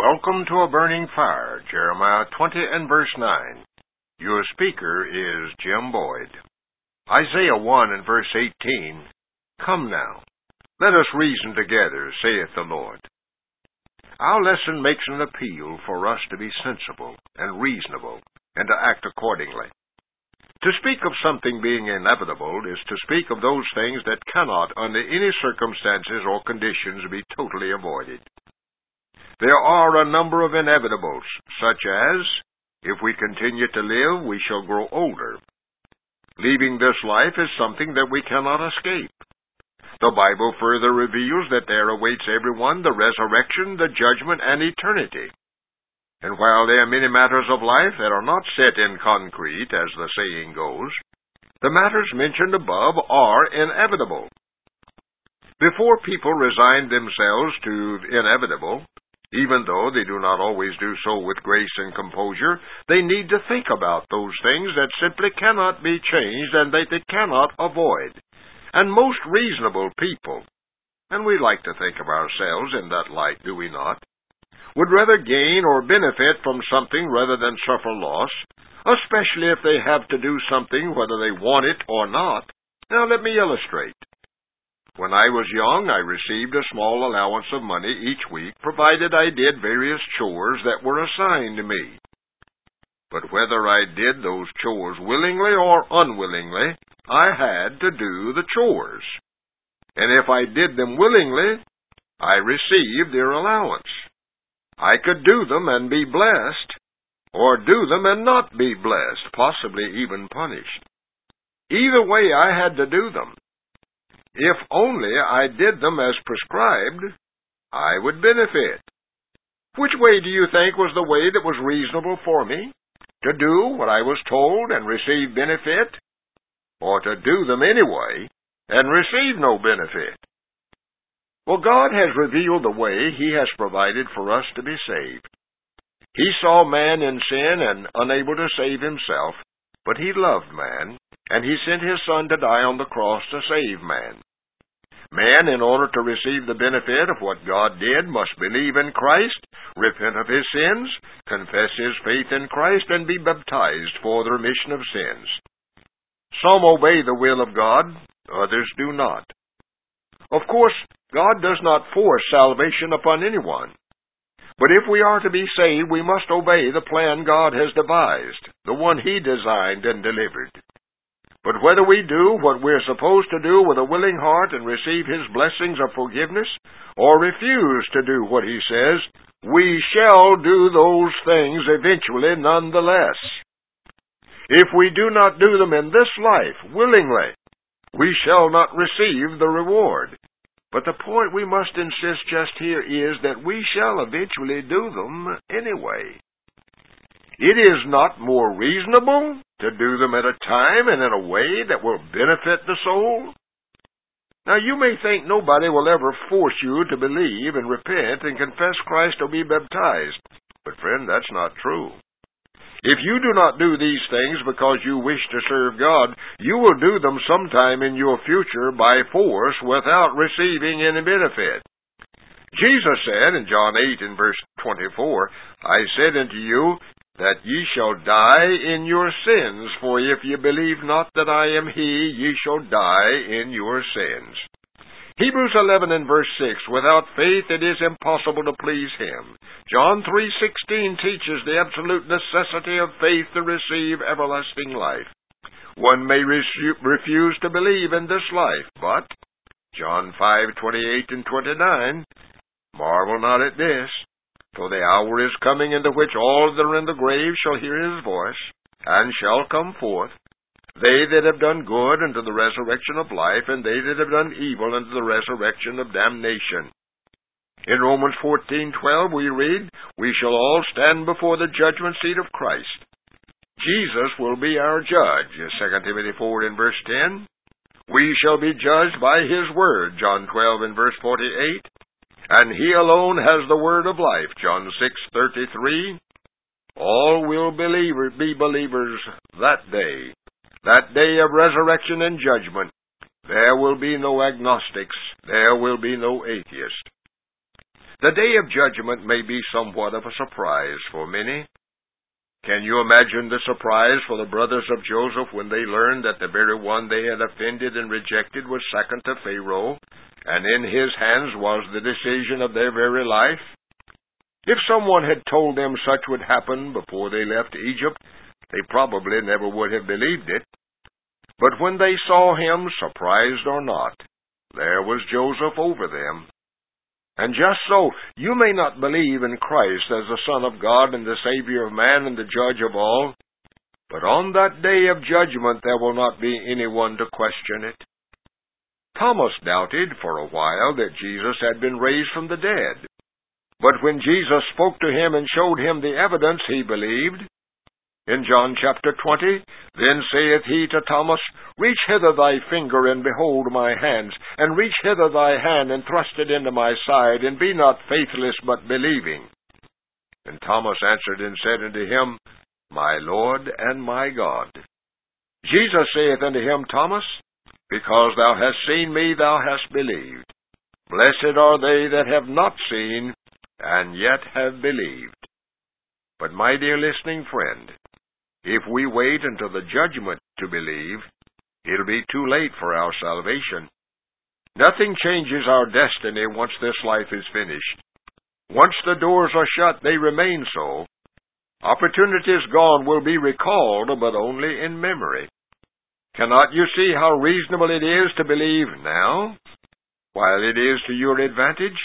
Welcome to a burning fire, Jeremiah 20 and verse 9. Your speaker is Jim Boyd. Isaiah 1 and verse 18. Come now, let us reason together, saith the Lord. Our lesson makes an appeal for us to be sensible and reasonable, and to act accordingly. To speak of something being inevitable is to speak of those things that cannot, under any circumstances or conditions, be totally avoided. There are a number of inevitables, such as, if we continue to live, we shall grow older. Leaving this life is something that we cannot escape. The Bible further reveals that there awaits everyone the resurrection, the judgment, and eternity. And while there are many matters of life that are not set in concrete, as the saying goes, the matters mentioned above are inevitable. Before people resign themselves to inevitable, even though they do not always do so with grace and composure, they need to think about those things that simply cannot be changed and that they cannot avoid. And most reasonable people, and we like to think of ourselves in that light, do we not, would rather gain or benefit from something rather than suffer loss, especially if they have to do something whether they want it or not. Now let me illustrate. When I was young, I received a small allowance of money each week, provided I did various chores that were assigned to me. But whether I did those chores willingly or unwillingly, I had to do the chores. And if I did them willingly, I received their allowance. I could do them and be blessed, or do them and not be blessed, possibly even punished. Either way, I had to do them. If only I did them as prescribed, I would benefit. Which way do you think was the way that was reasonable for me? To do what I was told and receive benefit? Or to do them anyway and receive no benefit? Well, God has revealed the way He has provided for us to be saved. He saw man in sin and unable to save himself, but He loved man, and He sent His Son to die on the cross to save man. Man, in order to receive the benefit of what God did, must believe in Christ, repent of his sins, confess his faith in Christ, and be baptized for the remission of sins. Some obey the will of God, others do not. Of course, God does not force salvation upon anyone. But if we are to be saved, we must obey the plan God has devised, the one He designed and delivered. But whether we do what we're supposed to do with a willing heart and receive His blessings of forgiveness, or refuse to do what He says, we shall do those things eventually nonetheless. If we do not do them in this life willingly, we shall not receive the reward. But the point we must insist just here is that we shall eventually do them anyway. It is not more reasonable to do them at a time and in a way that will benefit the soul? Now, you may think nobody will ever force you to believe and repent and confess Christ or be baptized. But, friend, that's not true. If you do not do these things because you wish to serve God, you will do them sometime in your future by force without receiving any benefit. Jesus said in John 8 and verse 24, I said unto you, that ye shall die in your sins, for if ye believe not that I am He, ye shall die in your sins. Hebrews 11 and verse 6, without faith it is impossible to please Him. John 3:16 teaches the absolute necessity of faith to receive everlasting life. One may refuse to believe in this life, but John 5:28 and 29, marvel not at this, for the hour is coming into which all that are in the grave shall hear His voice, and shall come forth, they that have done good unto the resurrection of life, and they that have done evil unto the resurrection of damnation. In Romans 14:12 we read, we shall all stand before the judgment seat of Christ. Jesus will be our judge, 2 Timothy 4 and verse 10. We shall be judged by His word, John 12 and verse 48. And He alone has the word of life, John 6:33. All will be believers that day of resurrection and judgment. There will be no agnostics, there will be no atheists. the day of judgment may be somewhat of a surprise for many. Can you imagine the surprise for the brothers of Joseph when they learned that the very one they had offended and rejected was second to Pharaoh, and in his hands was the decision of their very life? If someone had told them such would happen before they left Egypt, they probably never would have believed it. But when they saw him, surprised or not, there was Joseph over them. And just so, you may not believe in Christ as the Son of God and the Savior of man and the Judge of all, but on that day of judgment there will not be anyone to question it. Thomas doubted for a while that Jesus had been raised from the dead. But when Jesus spoke to him and showed him the evidence, he believed. In John chapter 20, then saith he to Thomas, Reach hither thy finger, and behold my hands, and reach hither thy hand, and thrust it into my side, and be not faithless, but believing. And Thomas answered and said unto him, My Lord and my God. Jesus saith unto him, Thomas, because thou hast seen me, thou hast believed. Blessed are they that have not seen, and yet have believed. But my dear listening friend, if we wait until the judgment to believe, it'll be too late for our salvation. Nothing changes our destiny once this life is finished. Once the doors are shut, they remain so. Opportunities gone will be recalled, but only in memory. Cannot you see how reasonable it is to believe now, while it is to your advantage?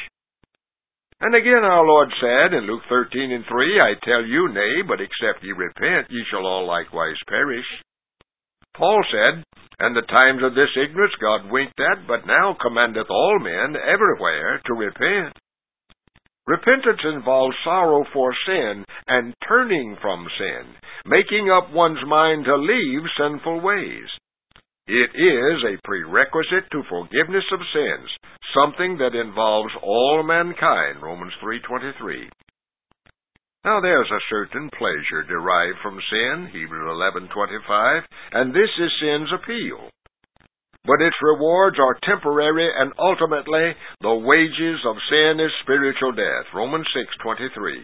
And again our Lord said in Luke 13:3, I tell you, nay, but except ye repent, ye shall all likewise perish. Paul said, And the times of this ignorance God winked at, but now commandeth all men everywhere to repent. Repentance involves sorrow for sin and turning from sin, making up one's mind to leave sinful ways. It is a prerequisite to forgiveness of sins, something that involves all mankind, Romans 3:23. Now there's a certain pleasure derived from sin, Hebrews 11:25, and this is sin's appeal. But its rewards are temporary, and ultimately the wages of sin is spiritual death, Romans 6:23.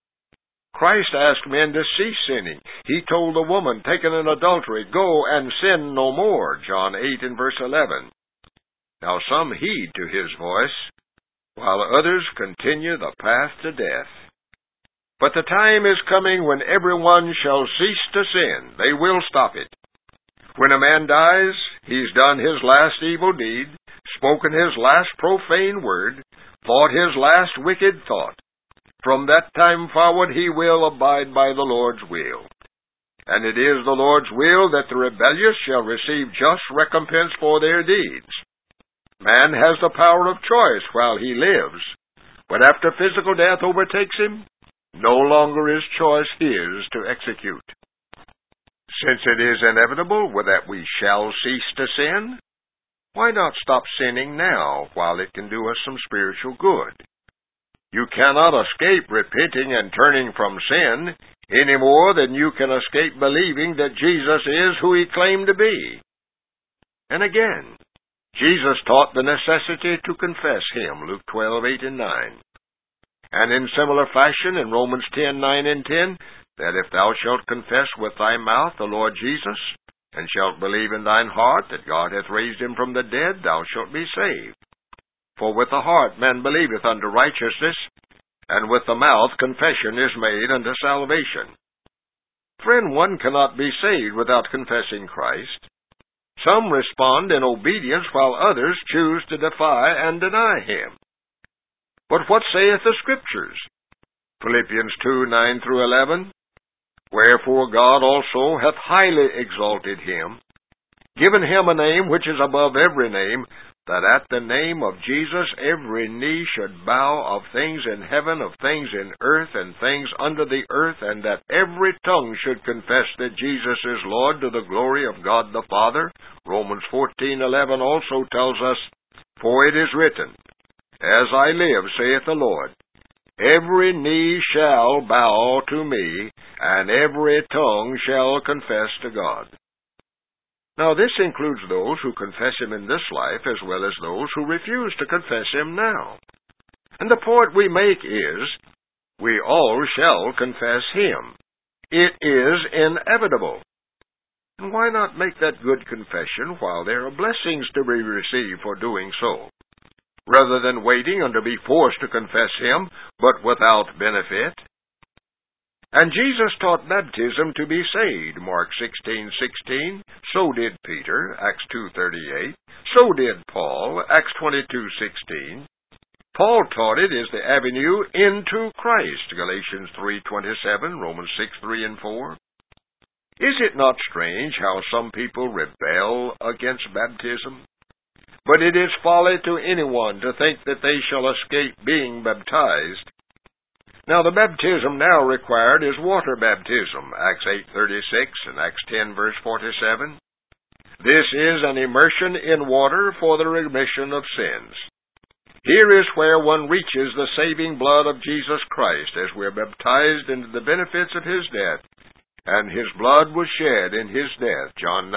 Christ asked men to cease sinning. He told the woman taken in adultery, Go and sin no more, John 8:11. Now some heed to his voice, while others continue the path to death. But the time is coming when everyone shall cease to sin. They will stop it. When a man dies, he's done his last evil deed, spoken his last profane word, thought his last wicked thought. From that time forward he will abide by the Lord's will. And it is the Lord's will that the rebellious shall receive just recompense for their deeds. Man has the power of choice while he lives, but after physical death overtakes him, no longer is choice his to execute. Since it is inevitable that we shall cease to sin, why not stop sinning now while it can do us some spiritual good? You cannot escape repenting and turning from sin any more than you can escape believing that Jesus is who he claimed to be. And again, Jesus taught the necessity to confess him, Luke 12:8-9. And in similar fashion in Romans 10:9-10, that if thou shalt confess with thy mouth the Lord Jesus, and shalt believe in thine heart that God hath raised him from the dead, thou shalt be saved. For with the heart man believeth unto righteousness, and with the mouth confession is made unto salvation. Friend, one cannot be saved without confessing Christ. Some respond in obedience, while others choose to defy and deny him. But what saith the Scriptures? Philippians 2:9-11. Wherefore God also hath highly exalted him, given him a name which is above every name, that at the name of Jesus every knee should bow, of things in heaven, of things in earth, and things under the earth, and that every tongue should confess that Jesus is Lord, to the glory of God the Father. Romans 14:11 also tells us, For it is written, As I live, saith the Lord, every knee shall bow to me, and every tongue shall confess to God. Now this includes those who confess him in this life, as well as those who refuse to confess him now. And the point we make is, we all shall confess Him. It is inevitable. And why not make that good confession while there are blessings to be received for doing so, rather than waiting until be forced to confess Him, but without benefit? And Jesus taught baptism to be saved, Mark 16:16. So did Peter, Acts 2:38. So did Paul, Acts 22:16. Paul taught it is the avenue into Christ, Galatians 3:27, Romans 6:3 and 4. Is it not strange how some people rebel against baptism? But it is folly to anyone to think that they shall escape being baptized. Now the baptism now required is water baptism, Acts 8:36 and Acts 10 verse 47. This is an immersion in water for the remission of sins. Here is where one reaches the saving blood of Jesus Christ as we are baptized into the benefits of His death. And His blood was shed in His death, John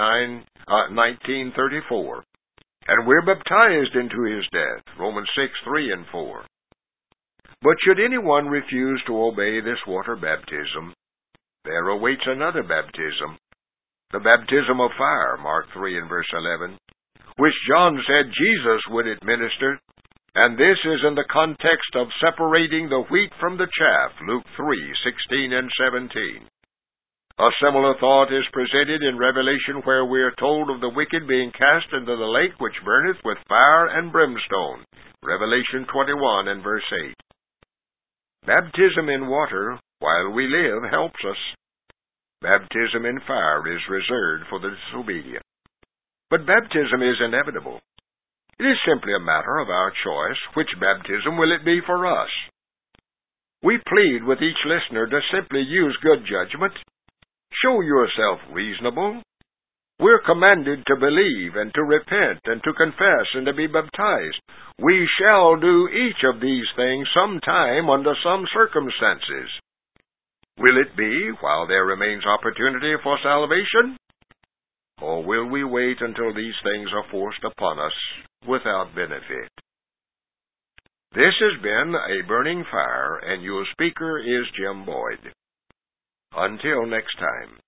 19:34. And we're baptized into His death, Romans 6:3 and 4. But should anyone refuse to obey this water baptism, there awaits another baptism, the baptism of fire, Mark 3 and verse 11, which John said Jesus would administer, and this is in the context of separating the wheat from the chaff, Luke 3:16 and 17. A similar thought is presented in Revelation, where we are told of the wicked being cast into the lake which burneth with fire and brimstone, Revelation 21 and verse 8. Baptism in water, while we live, helps us. Baptism in fire is reserved for the disobedient. But baptism is inevitable. It is simply a matter of our choice. Which baptism will it be for us? We plead with each listener to simply use good judgment. Show yourself reasonable. We're commanded to believe and to repent and to confess and to be baptized. We shall do each of these things sometime under some circumstances. Will it be while there remains opportunity for salvation? Or will we wait until these things are forced upon us without benefit? This has been A Burning Fire, and your speaker is Jim Boyd. Until next time.